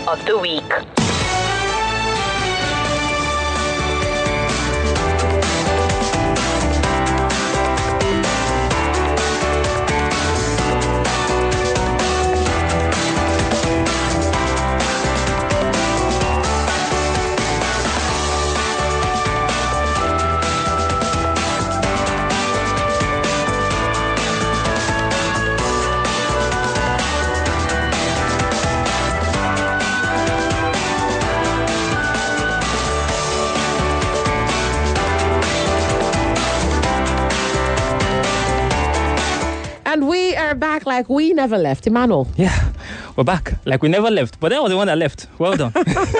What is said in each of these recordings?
of the week. And we are back like we never left. Emmanuel. Yeah, we're back like we never left, but that was the one that left. Well done.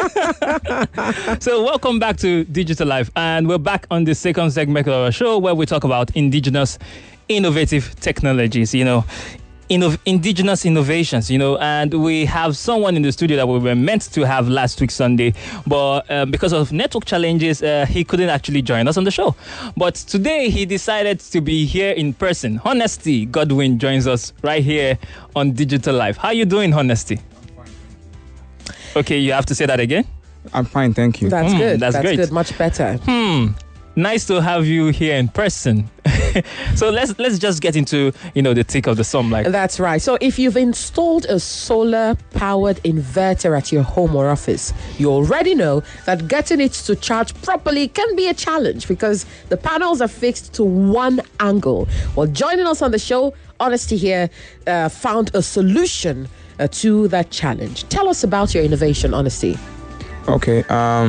So welcome back to Digital Life, and we're back on the second segment of our show where we talk about indigenous innovative technologies, indigenous innovations, and we have someone in the studio that we were meant to have last week Sunday, but because of network challenges, he couldn't actually join us on the show. But today he decided to be here in person. Honesty Godwin joins us right here on Digital Life. How are you doing, Honesty? Okay, you have to say that again. I'm fine, thank you. That's good. That's great. Good. Much better. Nice to have you here in person. So let's just get into the thick of the sum. That's right. So if you've installed a solar-powered inverter at your home or office, you already know that getting it to charge properly can be a challenge because the panels are fixed to one angle. Well, joining us on the show, Honesty here found a solution to that challenge. Tell us about your innovation, Honesty. Okay.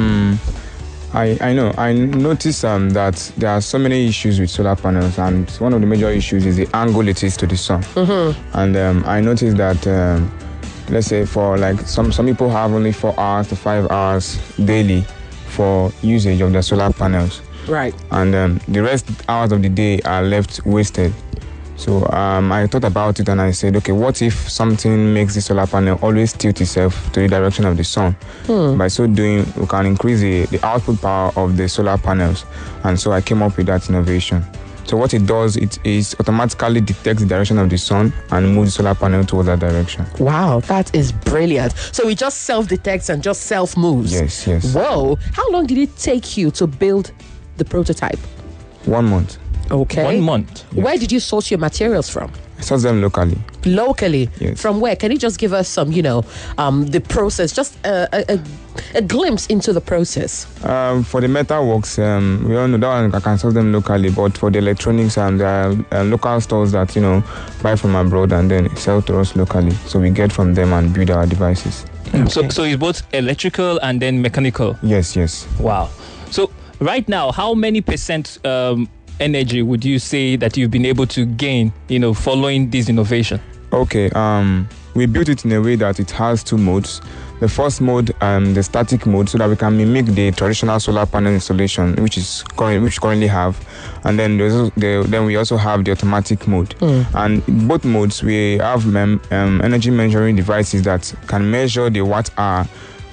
I know. I noticed that there are so many issues with solar panels, and one of the major issues is the angle it is to the sun. Mm-hmm. And I noticed that, let's say, for like some people have only 4 hours to 5 hours daily for usage of the solar panels. Right. And the rest hours of the day are left wasted. So I thought about it and I said, okay, what if something makes the solar panel always tilt itself to the direction of the sun? By so doing, we can increase the output power of the solar panels. And so I came up with that innovation. So what it does, it is automatically detects the direction of the sun and moves the solar panel towards that direction. Wow, that is brilliant. So it just self-detects and just self-moves? Yes. Whoa. How long did it take you to build the prototype? 1 month. Okay. 1 month. Yes. Where did you source your materials from? I source them locally. Locally? Yes. From where? Can you just give us some, the process, just a glimpse into the process? For the metalworks, we all know that one, I can source them locally, but for the electronics, there are local stores that, buy from abroad and then sell to us locally. So we get from them and build our devices. Okay. So it's both electrical and then mechanical? Yes. Wow. So right now, how many percent energy would you say that you've been able to gain, following this innovation? Okay, we built it in a way that it has 2 modes. The first mode, the static mode, so that we can mimic the traditional solar panel installation, which we currently have, and then we also have the automatic mode. And in both modes, we have energy measuring devices that can measure the watt hour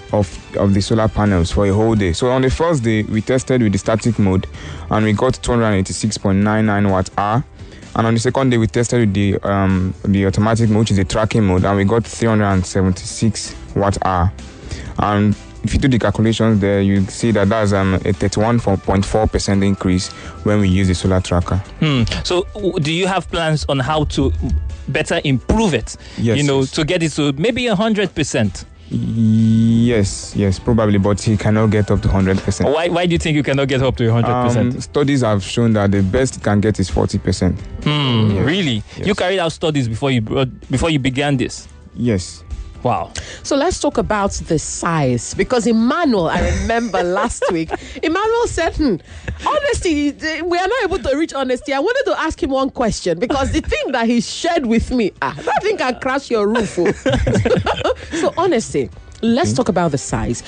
of the solar panels for a whole day. So on the first day, we tested with the static mode and we got 286.99 watt hour. And on the second day, we tested with the automatic mode, which is the tracking mode, and we got 376 watt hour. And if you do the calculations there, you see that that's a 31.4% increase when we use the solar tracker. So do you have plans on how to better improve it? Yes. To get it to maybe 100%? Yes, probably, but he cannot get up to 100%. Why do you think you cannot get up to 100%? Studies have shown that the best it can get is 40%. Yes. Really? Yes. You carried out studies before you began this? Yes. Wow. So let's talk about the size, because Emmanuel, I remember last week, Emmanuel said, Honesty, we are not able to reach Honesty. I wanted to ask him one question, because the thing that he shared with me, that thing can crash your roof. So Honesty, let's talk about the size.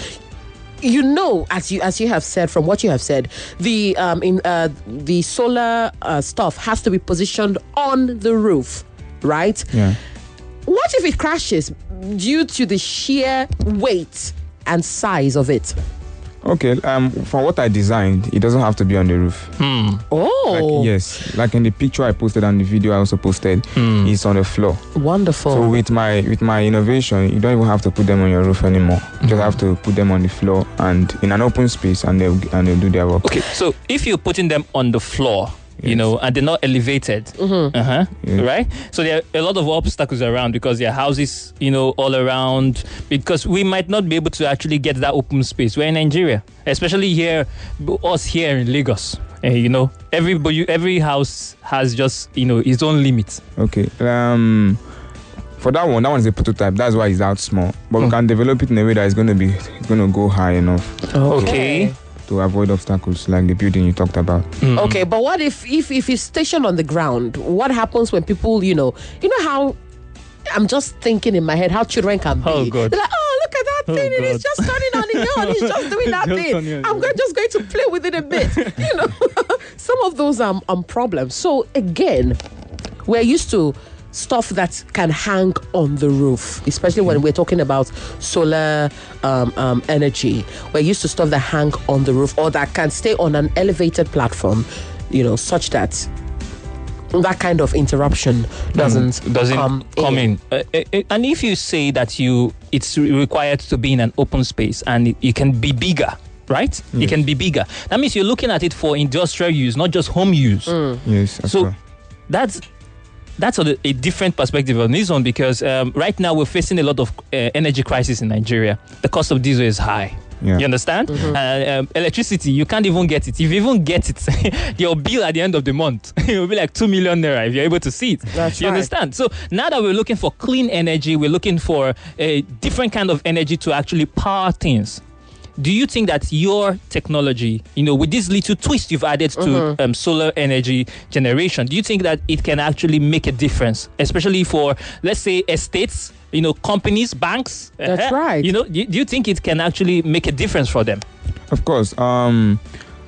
As you have said, from what you have said, the solar stuff has to be positioned on the roof, right? Yeah. What if it crashes due to the sheer weight and size of it? Okay, for what I designed, it doesn't have to be on the roof. Oh, Yes, like in the picture I posted and the video I also posted, it's on the floor. wonderful. So with my innovation, you don't even have to put them on your roof anymore. You just have to put them on the floor and in an open space, and they'll do their work. Okay, so if you're putting them on the floor, you Yes. know, and they're not elevated, Yes. right? So there are a lot of obstacles around because there are houses, you know, all around. Because we might not be able to actually get that open space. We're in Nigeria, especially here, us here in Lagos. You know, every house has just, you know, its own limits. Okay. For that one is a prototype. That's why it's out small. But we can develop it in a way that it's going to go high enough Okay. to avoid obstacles like the building you talked about. Okay, but what if it's stationed on the ground? What happens when people, you know how, I'm just thinking in my head how children can be. Oh, God. They're like, oh, look at that thing. God. It's just turning on its own. It's just doing that Just thing. turning on I'm just going to play with it a bit. You know, some of those are problems. So again, we're used to stuff that can hang on the roof, especially when we're talking about solar energy. We're used to stuff that hang on the roof or that can stay on an elevated platform, you know, such that that kind of interruption doesn't come in. And if you say that it's required to be in an open space and it can be bigger, right? It can be bigger. That means you're looking at it for industrial use, not just home use. Yes. So that's a different perspective on this one, because right now we're facing a lot of energy crisis in Nigeria. The cost of diesel is high. Yeah. You understand? Electricity, you can't even get it. If you even get it, your bill at the end of the month, it will be like 2 million naira if you're able to see it. That's you right. understand? So now that we're looking for clean energy, we're looking for a different kind of energy to actually power things. Do you think that your technology, you know, with this little twist you've added to solar energy generation, do you think that it can actually make a difference, especially for, let's say, estates, you know, companies, banks? That's right. You know, do you think it can actually make a difference for them? Of course. When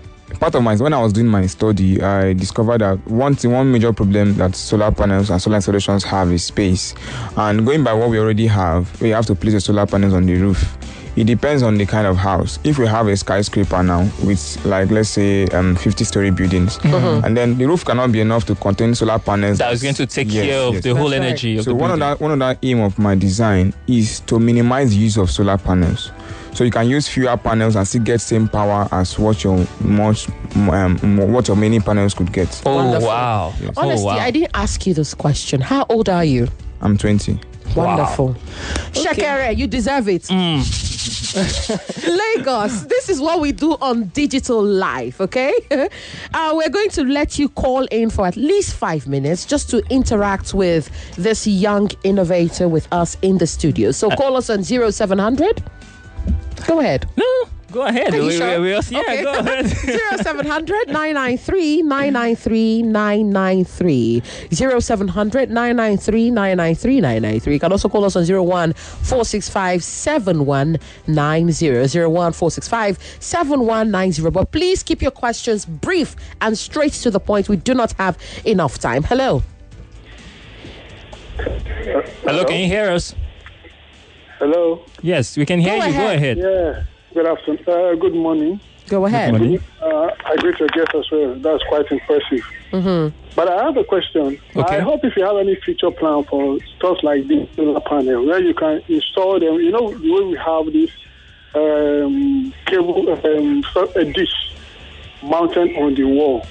I was doing my study, I discovered that one major problem that solar panels and solar installations have is space. And going by what we already have, we have to place the solar panels on the roof. It depends on the kind of house. If we have a skyscraper now with, like, let's say 50-story buildings, and then the roof cannot be enough to contain solar panels. That is going to take care of the whole That's right. energy of So the one building. of the aim of my design is to minimize the use of solar panels. So you can use fewer panels and still get same power as what your many panels could get. Oh, Wonderful. wow. Yes. Honestly, Oh, wow. I didn't ask you this question. How old are you? I'm 20. Wonderful. Shekere, you deserve it. Lagos, this is what we do on Digital Life, okay? We're going to let you call in for at least 5 minutes just to interact with this young innovator with us in the studio. So call us on 0700. Go ahead. No, go ahead. Are you sure? Okay. Go ahead. 0700 993 993 993. 0700 993 993 993. You can also call us on 01 465 7190. 01 465 7190. But please keep your questions brief and straight to the point. We do not have enough time. Hello. Hello, can you hear us? Hello. Yes, we can hear Go you. Go ahead. ahead. Yeah. Good afternoon. Good morning. Go ahead. morning. I greet your guest as well. That's quite impressive. But I have a question. Okay. I hope if you have any future plan for stuff like this solar panel, where you can install them. You know, the way we have this cable, a dish mounted on the wall.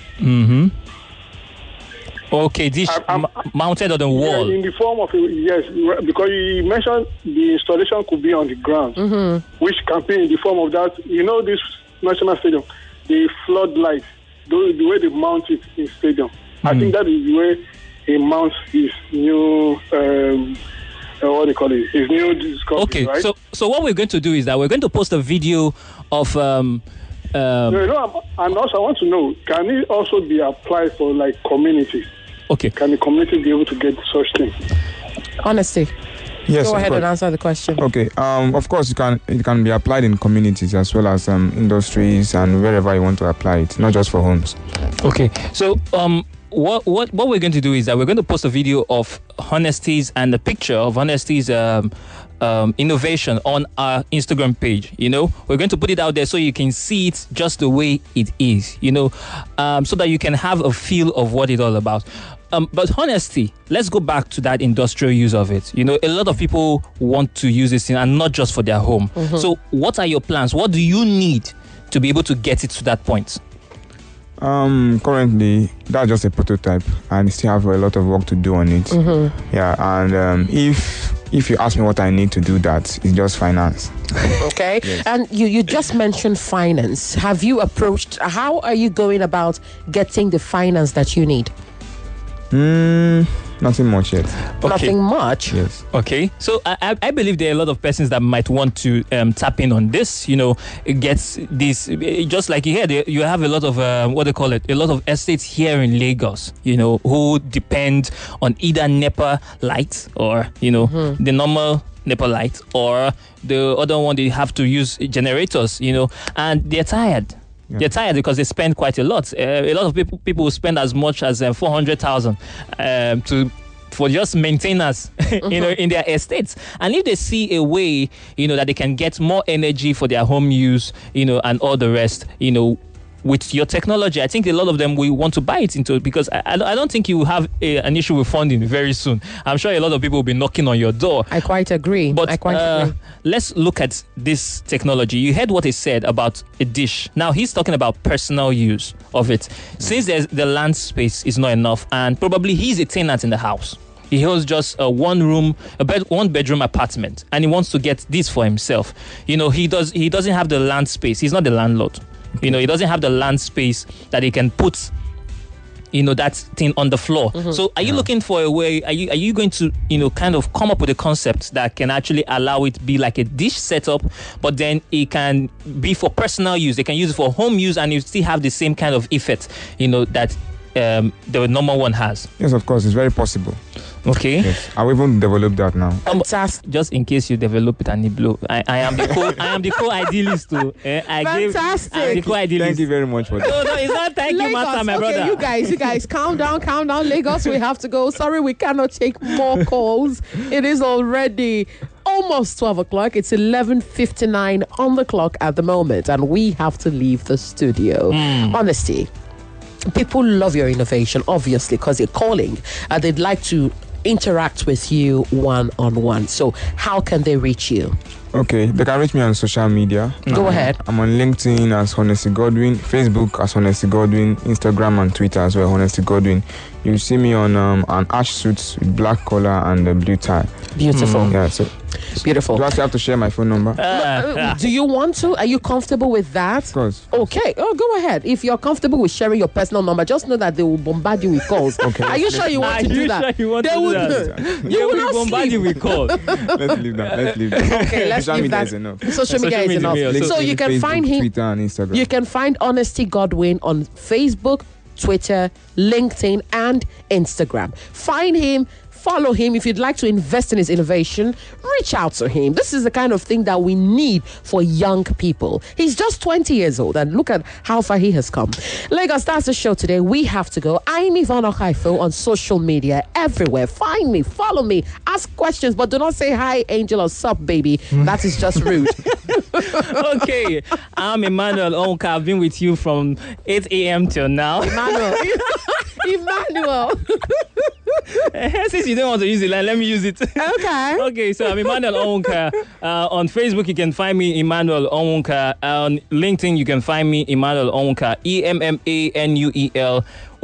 Okay, dish mounted on the wall. Yeah, in the form of yes, because you mentioned the installation could be on the ground, which can be in the form of that. You know, this national stadium, the floodlight, the way they mount it in stadium. I think that is the way he mounts his new, what do you call it? His new discovery. Okay, right? so what we're going to do is that we're going to post a video of and also I want to know, can it also be applied for like communities? okay. Can the community be able to get such things? Honesty. Yes, Go of ahead course. and answer the question. Okay. Of course, it can be applied in communities as well as industries and wherever you want to apply it, not just for homes. Okay, so what we're going to do is that we're going to post a video of Honesty's and a picture of Honesty's innovation on our Instagram page. We're going to put it out there so you can see it just the way it is, so that you can have a feel of what it's all about. But Honesty, let's go back to that industrial use of it. A lot of people want to use this thing, and not just for their home. So what are your plans? What do you need to be able to get it to that point? Currently, that's just a prototype, and I still have a lot of work to do on it. Yeah, and if you ask me what I need to do that, it's just finance. Okay. Yes. And you just mentioned finance. Have you approached, how are you going about getting the finance that you need? Nothing much yet. Okay. Nothing much? Yes. Okay, so I believe there are a lot of persons that might want to tap in on this. It gets this, just like you hear, you have a lot of a lot of estates here in Lagos, who depend on either NEPA lights or the normal NEPA light, or the other one they have to use generators, and they're tired. Yeah. They're tired because they spend quite a lot. A lot of people will spend as much as 400,000 for just maintenance, in their estates. And if they see a way, that they can get more energy for their home use, and all the rest, with your technology, I think a lot of them will want to buy it into it, because I don't think you will have an issue with funding very soon. I'm sure a lot of people will be knocking on your door. I quite agree. But I quite agree. Let's look at this technology. You heard what he said about a dish. Now he's talking about personal use of it. Since the land space is not enough, and probably he's a tenant in the house. He holds just a one bedroom apartment, and he wants to get this for himself. He doesn't have the land space. He's not the landlord. He doesn't have the land space that he can put, that thing on the floor. So are you looking for a way, are you going to, kind of come up with a concept that can actually allow it to be like a dish setup, but then it can be for personal use? They can use it for home use, and you still have the same kind of effect, that the normal one has. Yes, of course, it's very possible. Okay. Yes, I'll even develop that now. Just in case you develop it and it blow, I am the co-idealist too. Fantastic. I'm the co-idealist. Thank you very much for that. No, it's not thank you, master, my brother. You guys, calm down. Lagos, we have to go. Sorry, we cannot take more calls. It is already almost 12 o'clock. It's 11:59 on the clock at the moment, and we have to leave the studio. Honesty. People love your innovation, obviously, because they're calling. They'd like to interact with you one-on-one. So how can they reach you? Okay, they can reach me on social media. Go ahead. I'm on LinkedIn as Honesty Godwin, Facebook as Honesty Godwin, Instagram and Twitter as well, Honesty Godwin. You see me on an ash suit with black collar and a blue tie. Beautiful. Yeah, so beautiful. do I still have to share my phone number? Do you want to? Are you comfortable with that? Of course. Okay. Oh, go ahead. If you're comfortable with sharing your personal number, just know that they will bombard you with calls. Okay. Are you sure you want to do that? Sure you want they to do will. that? You will not bombard sleep. you with calls. Let's leave that. Okay, let's Social leave media that. is enough. Social media is enough. LinkedIn, So you can Facebook, find him. Twitter and Instagram. You can find Honesty Godwin on Facebook, Twitter, LinkedIn, and Instagram. Find him. Follow him. If you'd like to invest in his innovation, reach out to him. This is the kind of thing that we need for young people. He's just 20 years old, and look at how far he has come. Lagos, that's the show today. We have to go. I'm Yvonne Okaifo on social media everywhere. Find me, follow me, ask questions, but do not say hi, Angel, or sup, baby. That is just rude. Okay, I'm Emmanuel Onka. I've been with you from 8 a.m. till now. Emmanuel. Since you don't want to use the line, let me use it. Okay, so I'm Emmanuel Onwunka. On Facebook, you can find me Emmanuel Onwunka. On LinkedIn, you can find me Emmanuel Onwunka. EMMANUEL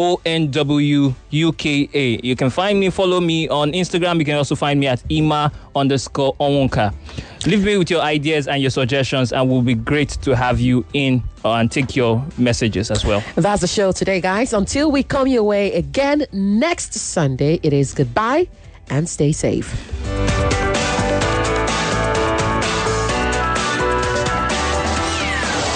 ONWUKA. You can find me, follow me on Instagram. You can also find me at Ima_Onwunka. Leave me with your ideas and your suggestions, and we'll be great to have you in and take your messages as well. That's the show today, guys. Until we come your way again next Sunday, it is goodbye and stay safe.